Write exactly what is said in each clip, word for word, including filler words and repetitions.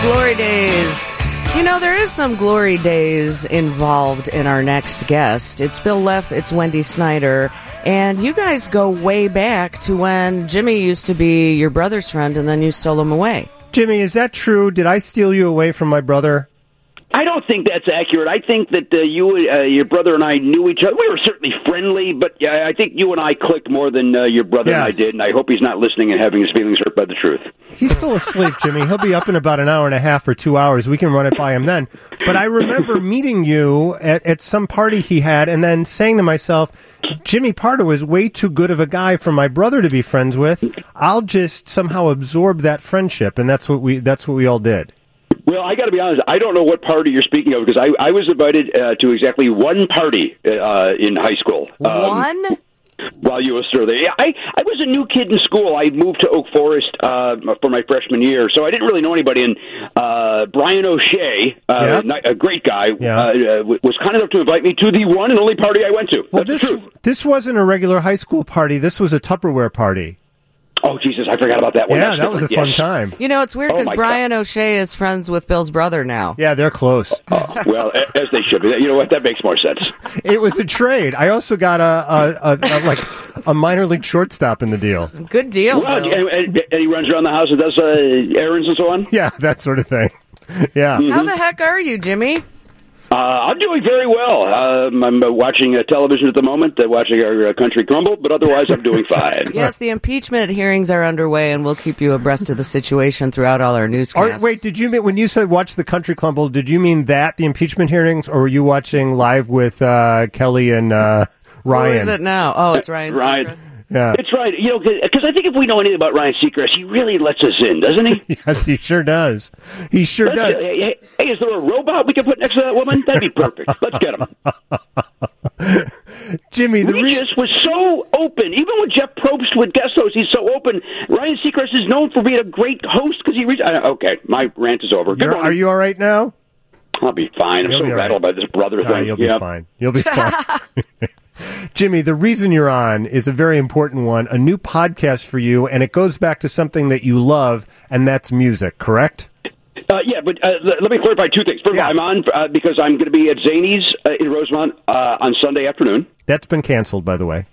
Glory days. You know, there is some glory days involved in our next guest. It's Bill Leff, it's Wendy Snyder, and you guys go way back to when Jimmy used to be your brother's friend and then you stole him away. Jimmy, is that true? Did I steal you away from my brother? I don't think that's accurate. I think that uh, you, uh, your brother and I knew each other. We were certainly friendly, but uh, I think you and I clicked more than uh, your brother yes. and I did, and I hope he's not listening and having his feelings hurt by the truth. He's still asleep, Jimmy. He'll be up in about an hour and a half or two hours. We can run it by him then. But I remember meeting you at, at some party he had and then saying to myself, Jimmy Pardo is way too good of a guy for my brother to be friends with. I'll just somehow absorb that friendship, and that's what we that's what we all did. Well, I got to be honest, I don't know what party you're speaking of, because I, I was invited uh, to exactly one party uh, in high school. Um, one? While you were still there. Yeah, I, I was a new kid in school. I moved to Oak Forest uh, for my freshman year, so I didn't really know anybody. And uh, Brian O'Shea, uh, yep. a great guy, yeah. uh, was kind enough to invite me to the one and only party I went to. Well, That's this, the truth. This wasn't a regular high school party. This was a Tupperware party. Oh, Jesus, I forgot about that one. Yeah, That's that was a different. fun yes. time. You know, it's weird because oh Brian God. O'Shea is friends with Bill's brother now. Yeah, they're close. Oh, well, as they should be. You know what? That makes more sense. It was a trade. I also got a, a, a, a like a minor league shortstop in the deal. Good deal, Well, Bill. and, and, and he runs around the house and does uh, errands and so on? Yeah, that sort of thing. Yeah. Mm-hmm. How the heck are you, Jimmy? Uh, I'm doing very well. Um, I'm uh, watching uh, television at the moment, uh, watching our uh, country crumble, but otherwise I'm doing fine. Yes, the impeachment hearings are underway, and we'll keep you abreast of the situation throughout all our newscasts. Are, wait, did you mean, when you said watch the country crumble, did you mean that, the impeachment hearings, or were you watching live with uh, Kelly and uh, Ryan? Who is it now? Oh, it's Ryan Ryan. Seacrest. Yeah. It's right. You know, because I think if we know anything about Ryan Seacrest, he really lets us in, doesn't he? Yes, he sure does. He sure Let's, does. uh, hey, hey, is there a robot we can put next to that woman? That'd be perfect. Let's get him. Jimmy, the re- Regis was so open. Even when Jeff Probst would guest host, he's so open. Ryan Seacrest is known for being a great host because he reads. Uh, okay, my rant is over. Good are you all right now? I'll be fine. I'm You'll so be rattled right. by this brother No, thing. you'll be yeah. fine. You'll be fine. Jimmy, the reason you're on is a very important one, a new podcast for you, and it goes back to something that you love, and that's music, correct? Uh, yeah, but uh, l- let me clarify two things. First Yeah. of all, I'm on uh, because I'm going to be at Zany's uh, in Rosemont uh, on Sunday afternoon. That's been canceled, by the way.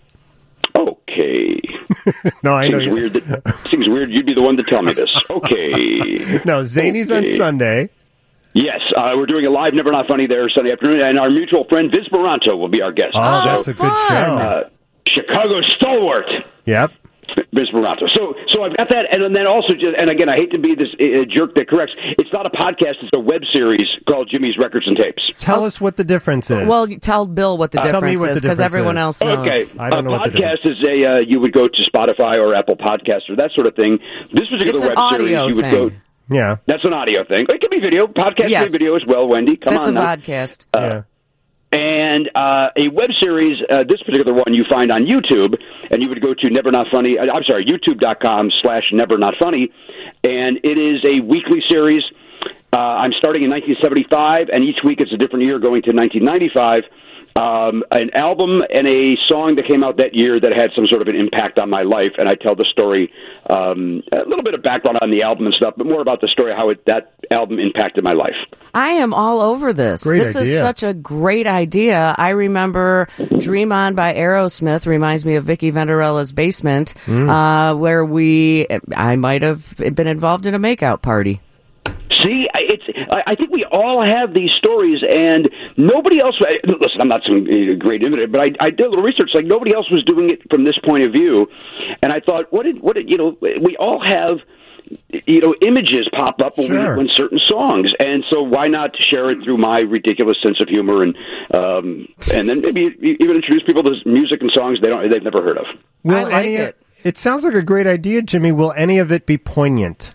Okay. No, I know. Seems you- weird. That, seems weird you'd be the one to tell me this. Okay. No, Zany's on Okay. Sunday. Yes, uh, we're doing a live Never Not Funny there Sunday afternoon, and our mutual friend Vince Moranto will be our guest. Oh, So, that's a good fun. show. uh, Chicago stalwart. Yep. Vince Moranto. So, so I've got that, and then also, just, and again, I hate to be this uh, jerk that corrects. It's not a podcast; it's a web series called Jimmy's Records and Tapes. Tell us what the difference is. Well, tell Bill what the Uh, tell me difference what the is, because difference everyone is. else knows. Okay, I don't a know what the podcast is a uh, you would go to Spotify or Apple Podcasts or that sort of thing. This particular It's an web audio series, you would thing. go. yeah. That's an audio thing. It could be video. Podcast Yes. could be video as well. Wendy, come That's on a now. podcast. yeah. And uh, a web series, uh, this particular one you find on YouTube, and you would go to Never Not Funny, uh, I'm sorry, youtube.com slash Never Not Funny, and it is a weekly series. Uh, I'm starting in nineteen seventy-five, and each week it's a different year going to nineteen ninety-five. Um, an album and a song that came out that year that had some sort of an impact on my life, and I tell the story, um, a little bit of background on the album and stuff, but more about the story, how it, that album impacted my life. I am all over this. Great this is idea. such a great idea. I remember Dream On by Aerosmith reminds me of Vicky Venderella's Basement, Mm. uh, where we, I might have been involved in a makeout party. See, I- it's. I I think we all have these stories, and nobody else. Listen, I'm not some uh, great innovator, but I, I did a little research. Like nobody else was doing it from this point of view, and I thought, what did what did you know? We all have. You know, images pop up when, Sure. we, when certain songs, and so why not share it through my ridiculous sense of humor, and um, and then maybe even introduce people to music and songs they don't they've never heard of. Will I like any, it. It sounds like a great idea, Jimmy. Will any of it be poignant?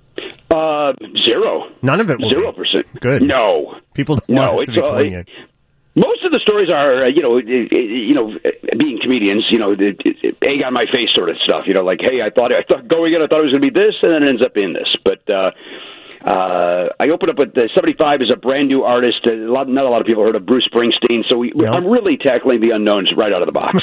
Uh, zero. None of it will Zero be. percent. Good. No. People don't No, want it to it's be all- poignant. Most of the stories are, uh, you know, uh, you know, being comedians, you know, it, it, egg on my face sort of stuff. You know, like, hey, I thought, I thought going in, I thought it was going to be this, and then it ends up being this. But uh, Uh, I opened up with uh, seventy-five is a brand new artist. A lot, not a lot of people heard of Bruce Springsteen, so we, Yep. I'm really tackling the unknowns right out of the box.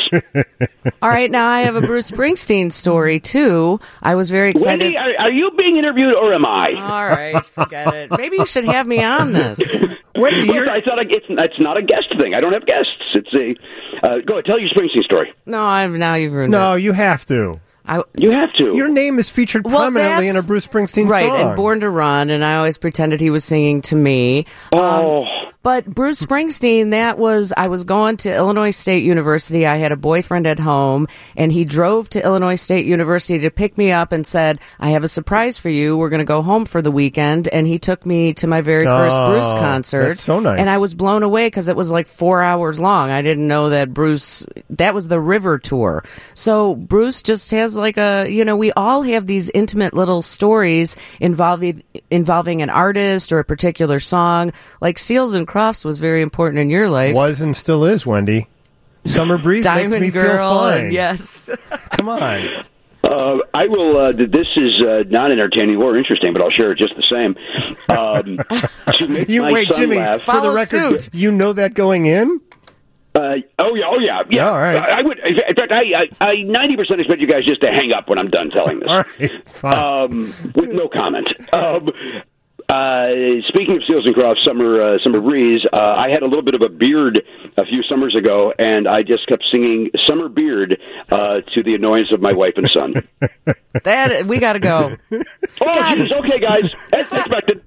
All right, now I have a Bruce Springsteen story, too. I was very excited. Wendy, are, are you being interviewed or am I? All right, forget it. Maybe you should have me on this. Wendy, Look, you're, I thought I, it's, it's not a guest thing. I don't have guests. It's a uh, go ahead, tell your Springsteen story. No, I'm now you've ruined no, it. you have to. I, You have to. Your name is featured Well, prominently in a that's- Bruce Springsteen right, song. and Born to Run, and I always pretended he was singing to me. oh. But Bruce Springsteen, that was, I was going to Illinois State University. I had a boyfriend at home, and he drove to Illinois State University to pick me up and said, I have a surprise for you. We're going to go home for the weekend. And he took me to my very first Oh, Bruce concert. that's so nice. And I was blown away because it was like four hours long. I didn't know that Bruce, that was the River Tour. So Bruce just has like a, you know, we all have these intimate little stories involving, involving an artist or a particular song. Like Seals and Crofts was very important in your life. Was and still is, Wendy. Summer Breeze Diamond makes me Girl, feel fine. and yes. Come on. Uh, I will. Uh, th- this is uh, not entertaining or interesting, but I'll share it just the same. Um, to make You my wait, son Jimmy. laugh, For the Follow record, suit. you know that going in? Uh, oh yeah, oh yeah, yeah. All right. I, I would. In fact, I I ninety percent expect you guys just to hang up when I'm done telling this. All right, fine. Um, with no comment. Um, uh, speaking of Seals and Crofts, Summer uh, Summer Breeze, uh, I had a little bit of a beard a few summers ago, and I just kept singing Summer Beard uh, to the annoyance of my wife and son. That we got to go. Oh, jeez. Okay, guys, as expected.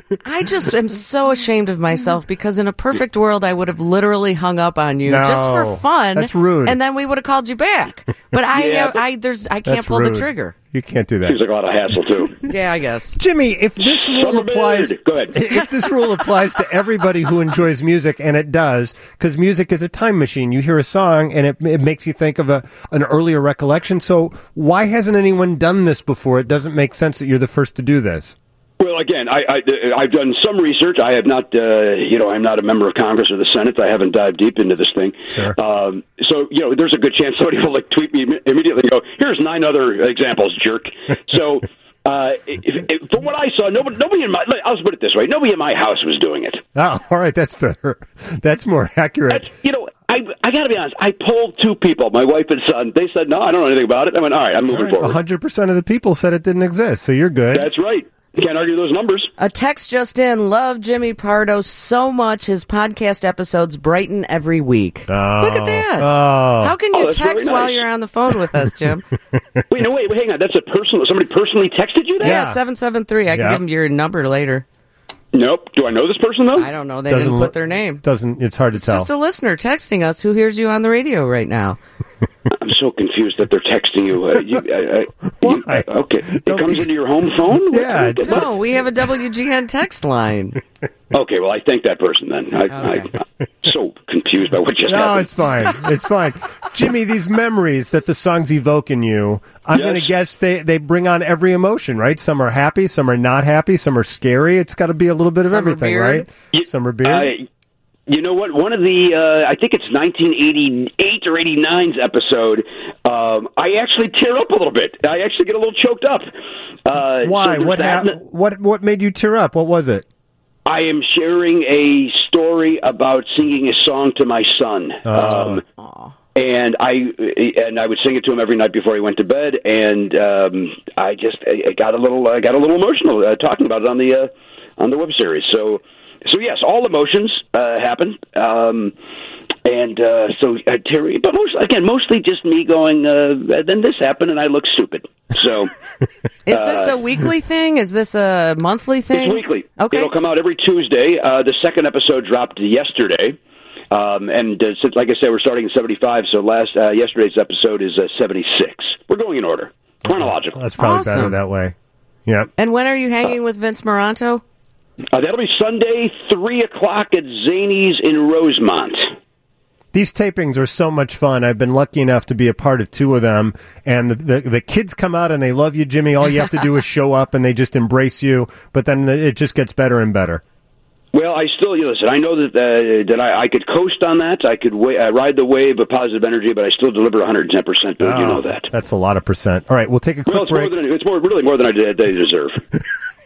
I just am so ashamed of myself because in a perfect world I would have literally hung up on you No, just for fun. that's rude. And then we would have called you back. But I, Yeah, have, but- I, there's, I can't That's pull rude. the trigger. You can't do that. Seems like a lot of hassle too. Yeah, I guess. Jimmy, if this rule Summer applies, Beard. Go ahead. if this rule applies to everybody who enjoys music, and it does, because music is a time machine. You hear a song, and it, it makes you think of a an earlier recollection. So why hasn't anyone done this before? It doesn't make sense that you're the first to do this. Well, again, I, I, I've done some research. I have not, uh, you know, I'm not a member of Congress or the Senate. I haven't dived deep into this thing. Sure. Um, so, you know, there's a good chance somebody will like tweet me immediately and go, "Here's nine other examples, jerk." So, uh, if, if, from what I saw, nobody, nobody in my, I'll put it this way: nobody in my house was doing it. Oh, all right, that's better. That's more accurate. That's, you know, I, I got to be honest. I polled two people, my wife and son. They said, "No, I don't know anything about it." I went, "All right, I'm moving A forward." hundred percent of the people said it didn't exist, so you're good. That's right. Can't argue those numbers. A text just in. Love Jimmy Pardo so much. His podcast episodes brighten every week. Oh. Look at that. Oh. How can Oh, you that's very text nice. while you're on the phone with us, Jim? Wait, no, wait, wait, hang on. That's a personal. Somebody personally texted you that? Yeah, seven seven three. I can Yeah. give him your number later. Nope. Do I know this person though? I don't know. They Doesn't didn't look- put their name. Doesn't it's hard to It's tell. just a listener texting us who hears you on the radio right now. I'm so confused that they're texting you. Uh, you, I, I, you Why? uh, okay, it Don't comes be- into your home phone. Yeah, What- it's- what- No, we have a W G N text line. Okay, well, I thank that person then. I, Okay. I, I'm so confused by what just No, happened. it's fine. It's fine. Jimmy, these memories that the songs evoke in you, I'm Yes. going to guess they, they bring on every emotion, right? Some are happy, some are not happy, some are scary. It's got to be a little bit of Summer everything, beard. right? You- Summer beard. I- you know what? One of the, uh, I think it's nineteen eighty-eight or eighty-nine's episode. Um, I actually tear up a little bit. I actually get a little choked up. Uh, Why? so there's what, that. hap- what What made you tear up? What was it? I am sharing a story about singing a song to my son. Oh. Um, and I and I would sing it to him every night before he went to bed. And um, I just I got a little I got a little emotional uh, talking about it on the uh, on the web series. So so yes, all emotions uh, happen. Um, and uh, so uh, Terry, but most again, mostly just me going. Uh, then this happened, and I look stupid. So. Is this a weekly thing? Is this a monthly thing? It's weekly. Okay. It'll come out every Tuesday. Uh, the second episode dropped yesterday. Um, and uh, since, like I said, we're starting at seventy-five, so last uh, yesterday's episode is uh, seventy-six. We're going in order, chronological. That's probably Awesome. better that way. Yep. And when are you hanging with Vince Moranto? Uh, that'll be Sunday, three o'clock at Zany's in Rosemont. These tapings are so much fun. I've been lucky enough to be a part of two of them, and the, the the kids come out and they love you, Jimmy. All you have to do is show up, and they just embrace you. But then it just gets better and better. Well, I still, you listen, I know that uh, that I, I could coast on that. I could wa- uh, ride the wave of positive energy, but I still deliver one hundred ten percent. Dude, you know that. That's a lot of percent. All right, we'll take a quick Well, it's break. more than it's more really more than I, did, I deserve.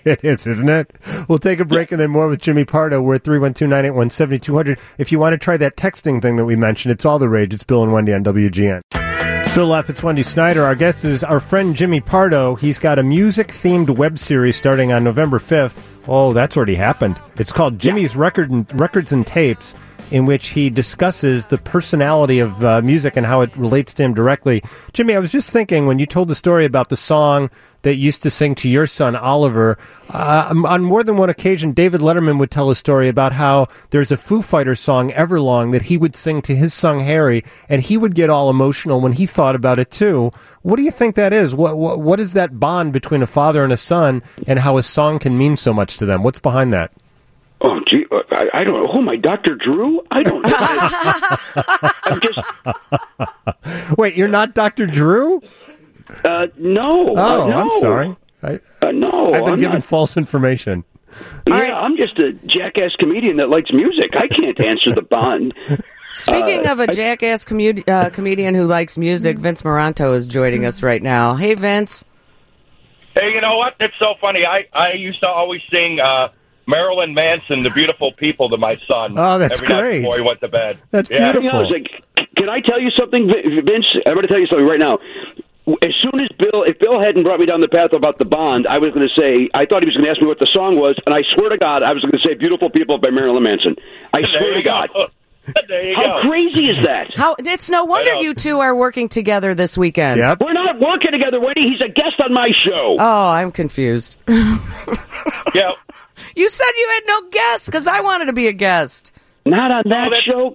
It is, isn't it? We'll take a break and then more with Jimmy Pardo. We're at three one two, nine eight one, seven two zero zero. If you want to try that texting thing that we mentioned, it's all the rage. It's Bill and Wendy on W G N. Still left, it's Wendy Snyder. Our guest is our friend Jimmy Pardo. He's got a music-themed web series starting on November fifth. Oh, that's already happened. It's called Jimmy's yeah. Record and, Records and Tapes, in which he discusses the personality of uh, music and how it relates to him directly. Jimmy, I was just thinking, when you told the story about the song that you used to sing to your son, Oliver, uh, on more than one occasion, David Letterman would tell a story about how there's a Foo Fighters song, Everlong, that he would sing to his son, Harry, and he would get all emotional when he thought about it, too. What do you think that is? What, what, what is that bond between a father and a son, and how a song can mean so much to them? What's behind that? Oh, gee, I, I don't know. Oh, my Doctor Drew? I don't know. I'm just... Wait, you're not Doctor Drew? Uh, no. Oh, uh, no. I'm sorry. I, uh, no. I've been I'm given not... false information. Yeah, right. I'm just a jackass comedian that likes music. I can't answer the bond. Speaking uh, of a jackass commu- uh, comedian who likes music, Vince Moranto is joining us right now. Hey, Vince. Hey, you know what? It's so funny. I, I used to always sing... Uh, Marilyn Manson, The Beautiful People, to my son. Oh, that's every great. Night before he went to bed. That's yeah. beautiful. You know, I was like, can I tell you something, Vince? I'm going to tell you something right now. As soon as Bill, if Bill hadn't brought me down the path about the bond, I was going to say, I thought he was going to ask me what the song was, and I swear to God, I was going to say Beautiful People by Marilyn Manson. I there swear to God. There you How go. crazy is that? How it's no wonder you two are working together this weekend. Yep. We're not working together, Wendy. He's a guest on my show. Oh, I'm confused. Yeah. You said you had no guests because I wanted to be a guest. Not on that Oh,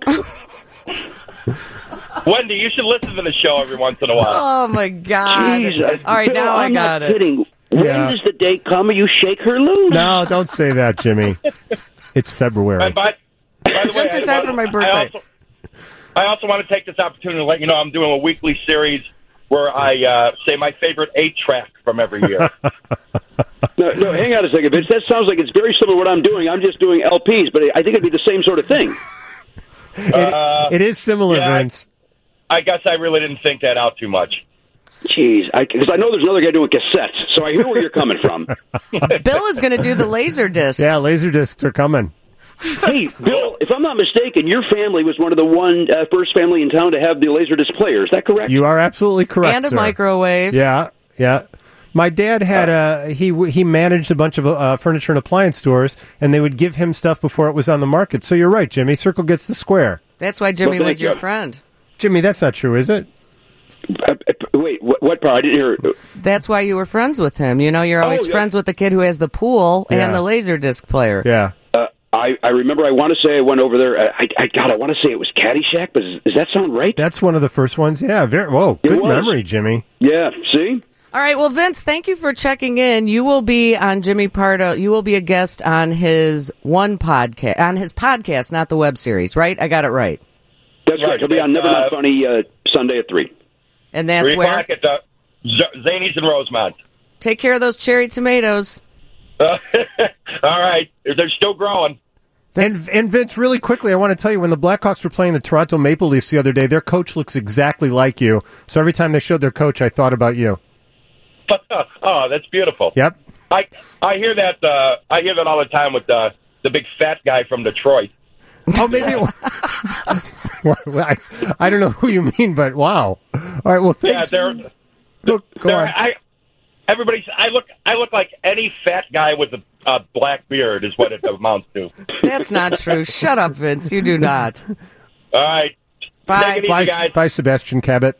show. Wendy, you should listen to the show every once in a while. Oh, my God. Jeez, All right, Bill, now I I'm got not it. kidding. When Yeah. does the day come where you shake her loose? No, don't say that, Jimmy. It's February. And by, by the Just way, in time I, for my I birthday. also, I also want to take this opportunity to let you know I'm doing a weekly series where I uh, say my favorite eight track from every year. No, no, hang on a second, Vince. That sounds like it's very similar to what I'm doing. I'm just doing L Ps, but I think it'd be the same sort of thing. It, Uh, it is similar, yeah, Vince. I guess I really didn't think that out too much. Jeez, because I, I know there's another guy doing cassettes, so I hear where you're coming from. Bill is going to do the laser discs. Yeah, laser discs are coming. Hey, Bill, if I'm not mistaken, your family was one of the one uh, first family in town to have the Laserdisc player. Is that correct? You are absolutely correct, And a sir. microwave. Yeah, yeah. My dad had a he he managed a bunch of uh, furniture and appliance stores, and they would give him stuff before it was on the market. So you're right, Jimmy. Circle gets the square. That's why Jimmy Well, was thank your you. friend. Jimmy, that's not true, is it? Uh, uh, wait, what, what part? I didn't hear. That's why you were friends with him. You know, you're always Oh, yeah. friends with the kid who has the pool Yeah. and the laser disc player. Yeah. Uh, I, I remember. I want to say I went over there. I, I God, I want to say it was Caddyshack, but does, does that sound right? That's one of the first ones. Yeah. Very. Whoa. It Good was. memory, Jimmy. Yeah. See. All right, well, Vince, thank you for checking in. You will be on Jimmy Pardo. You will be a guest on his one podcast, on his podcast, not the web series, right? I got it right. That's right. Right. He'll be on Never Uh, Not Funny uh, Sunday at three. And that's Three where. o'clock at the Z- Zanies in Rosemont. Take care of those cherry tomatoes. Uh, all right. They're still growing. And, and Vince, really quickly, I want to tell you, when the Blackhawks were playing the Toronto Maple Leafs the other day, their coach looks exactly like you. So every time they showed their coach, I thought about you. Oh, that's beautiful. Yep. I I hear that uh, I hear that all the time with the the big fat guy from Detroit. Oh, maybe. It, well, I, I don't know who you mean, but wow. All right. Well, Yeah, thanks. they're, Look, go they're on. I everybody's I look I look like any fat guy with a, a black beard is what it amounts to. That's not true. Shut up, Vince. You do not. All right. Bye. Take it easy, Bye, guys. bye, Sebastian Cabot.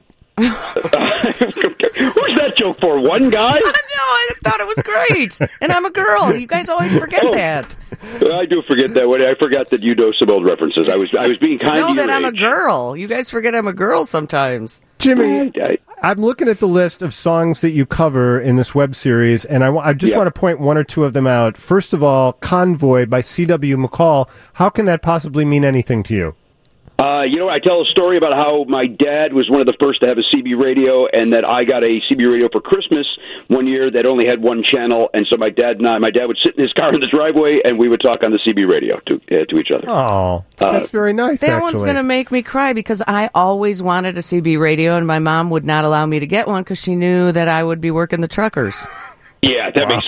Who's that joke for? One guy? No, I thought it was great. And I'm a girl. You guys always forget Oh. that. I do forget that. I forgot that you know some old references. I was I was being kind Know to your that I'm a age. girl. You guys forget I'm a girl sometimes. Jimmy, I- I- I'm looking at the list of songs that you cover in this web series, and I, wa- I just Yeah. want to point one or two of them out. First of all, Convoy by C W McCall. How can that possibly mean anything to you? Uh, you know, I tell a story about how my dad was one of the first to have a C B radio, and that I got a C B radio for Christmas one year that only had one channel, and so my dad and I, my dad would sit in his car in the driveway, and we would talk on the C B radio to uh, to each other. Oh, that's very nice, That actually. one's going to make me cry because I always wanted a C B radio, and my mom would not allow me to get one because she knew that I would be working the truckers. Yeah, that makes sense.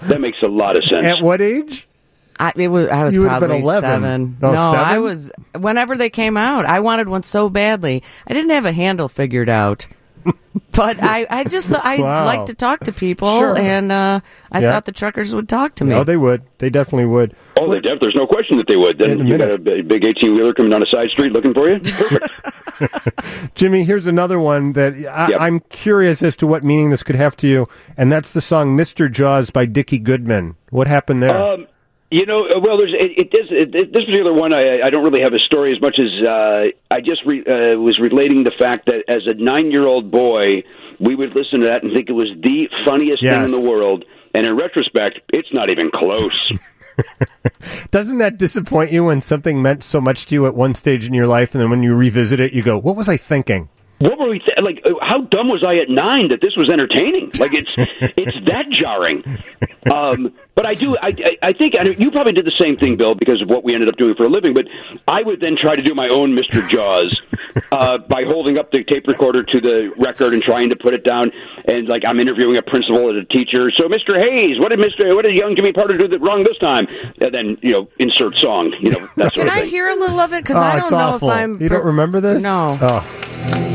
That makes a lot of sense. At what age? I, it was, I was You would've been probably eleven. seven. Oh, no, seven? I was, whenever they came out, I wanted one so badly. I didn't have a handle figured out. But I, I just, I Wow. like to talk to people, Sure. and uh, I Yeah. thought the truckers would talk to me. No, they would. They definitely would. Oh, they def- there's no question that they would. In a Then you got a minute. b- big eighteen-wheeler coming down a side street looking for you? Perfect. Jimmy, here's another one that I, Yep. I'm curious as to what meaning this could have to you, and that's the song Mister Jaws by Dickie Goodman. What happened there? Um, you know, uh, well, there's it, it does it, it, this particular one. I, I don't really have a story as much as uh, I just re, uh, was relating the fact that as a nine-year-old boy, we would listen to that and think it was the funniest Yes. thing in the world. And in retrospect, it's not even close. Doesn't that disappoint you when something meant so much to you at one stage in your life, and then when you revisit it, you go, what was I thinking? What were we th- like? uh, How dumb was I at nine that this was entertaining? Like it's it's that jarring. Um, but I do. I, I, I think and you probably did the same thing, Bill, because of what we ended up doing for a living. But I would then try to do my own Mister Jaws uh, by holding up the tape recorder to the record and trying to put it down. And like I'm interviewing a principal and a teacher. So, Mister Hayes, what did Mister What did young Jimmy Parter do that wrong this time? And then you know, insert song. You know, that sort Can of I thing. hear a little of it? Because Oh, I it's don't know awful. if I'm. You don't remember this? No. Oh.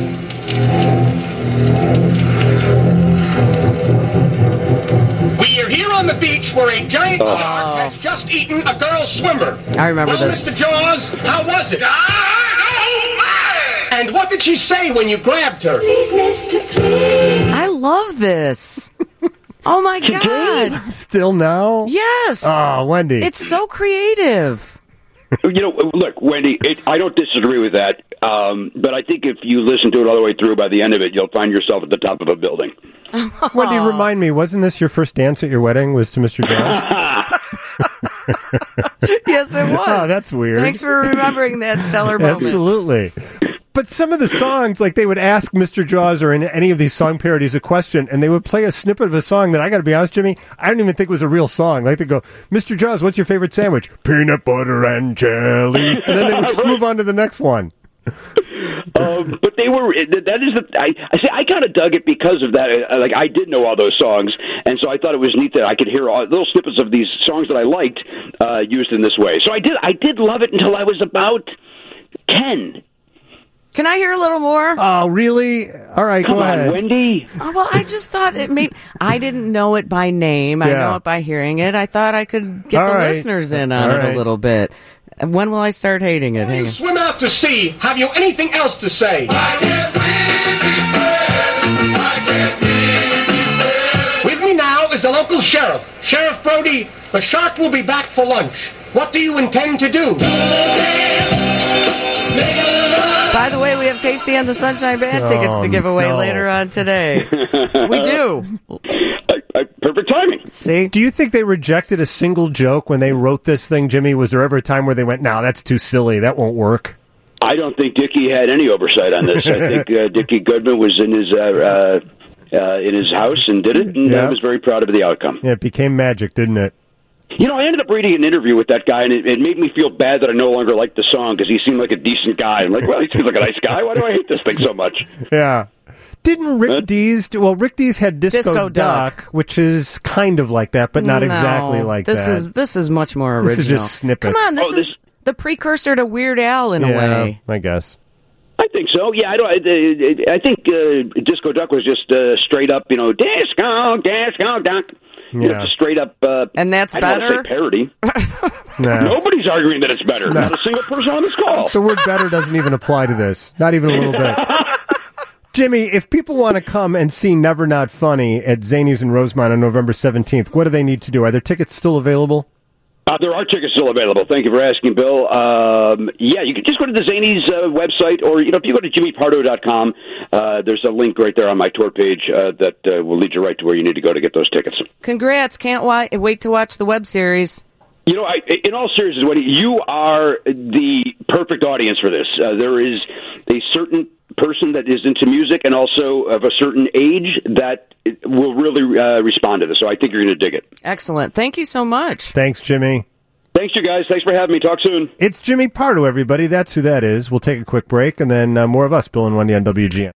We are here on the beach where a giant shark has just eaten a girl swimmer. I remember well, this. Mister Jaws, how was it? And what did she say when you grabbed her? Please, mister, please. I love this. Oh my God. Still now? Yes. Oh, Wendy. It's so creative. You know, look, Wendy, it, I don't disagree with that, um, but I think if you listen to it all the way through, by the end of it, you'll find yourself at the top of a building. Wendy, remind me, wasn't this your first dance at your wedding, was to Mister Jaws? Yes, it was. Oh, that's weird. Thanks for remembering that stellar moment. Absolutely. But some of the songs, like they would ask Mister Jaws or in any of these song parodies a question, and they would play a snippet of a song that I got to be honest, Jimmy, I don't even think was a real song. Like they go, Mister Jaws, what's your favorite sandwich? Peanut butter and jelly. And then they would just move on to the next one. um, but they were that is the I, I say I kind of dug it because of that. Uh, Like I did know all those songs, and so I thought it was neat that I could hear all, little snippets of these songs that I liked uh, used in this way. So I did I did love it until I was about ten. Can I hear a little more? Oh, really? All right, Come go on, ahead. Wendy. Oh, well, I just thought it made. I didn't know it by name. I Yeah. know it by hearing it. I thought I could get All the right. listeners in on All it right. a little bit. When will I start hating it? When Hang you on. swim out to sea, have you anything else to say? With me now is the local sheriff. Sheriff Brody, the shark will be back for lunch. What do you intend to do? By the way, we have Casey and the Sunshine Band tickets to give away no. later on today. We do. I, I, perfect timing. See? Do you think they rejected a single joke when they wrote this thing, Jimmy? Was there ever a time where they went, no, that's too silly, that won't work? I don't think Dickie had any oversight on this. I think uh, Dickie Goodman was in his uh, uh, uh, in his house and did it, and Yeah. I was very proud of the outcome. Yeah, it became magic, didn't it? You know, I ended up reading an interview with that guy, and it, it made me feel bad that I no longer liked the song because he seemed like a decent guy. I'm like, well, he seems like a nice guy. Why do I hate this thing so much? Yeah. Didn't Rick Huh? Dees do, well, Rick Dees had Disco, Disco Duck, Duck. which is kind of like that, but not No, exactly like this that. is this is much more original. This is just snippets. Come on, this Oh, is this- the precursor to Weird Al in a yeah, way. I guess. I think so. Yeah, I don't. I, I think uh, Disco Duck was just uh, straight up, you know, Disco, Disco Duck. You know, Yeah. just straight up. Uh, And that's I don't better? wanna say parody. Nah. Nobody's arguing that it's better. Not a single person on this call. The word better doesn't even apply to this. Not even a little bit. Jimmy, if people want to come and see Never Not Funny at Zanies in Rosemont on November seventeenth, what do they need to do? Are there tickets still available? Uh, there are tickets still available. Thank you for asking, Bill. Um, yeah, you can just go to the Zanies uh, website, or you know, if you go to jimmy pardo dot com, uh, there's a link right there on my tour page uh, that uh, will lead you right to where you need to go to get those tickets. Congrats! Can't wa- wait to watch the web series. You know, I, in all seriousness, Wendy, you are the perfect audience for this. Uh, there is a certain person that is into music and also of a certain age that will really uh, respond to this. So I think you're going to dig it. Excellent. Thank you so much. Thanks, Jimmy. Thanks, you guys. Thanks for having me. Talk soon. It's Jimmy Pardo, everybody. That's who that is. We'll take a quick break, and then uh, more of us, Bill and Wendy on W G N.